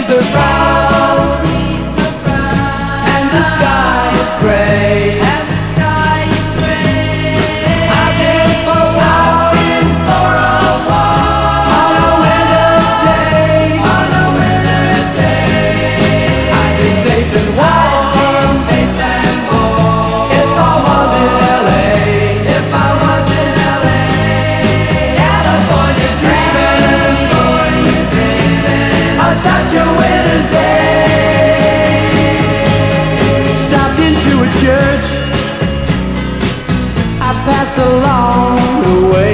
leaves are brown, and the sky is gray. I've been for walking for a walk on a winter's day. I'd be safe and warm if I was in LA. California dreaming, on such a winter's day. Stopped into a church I passed along the way.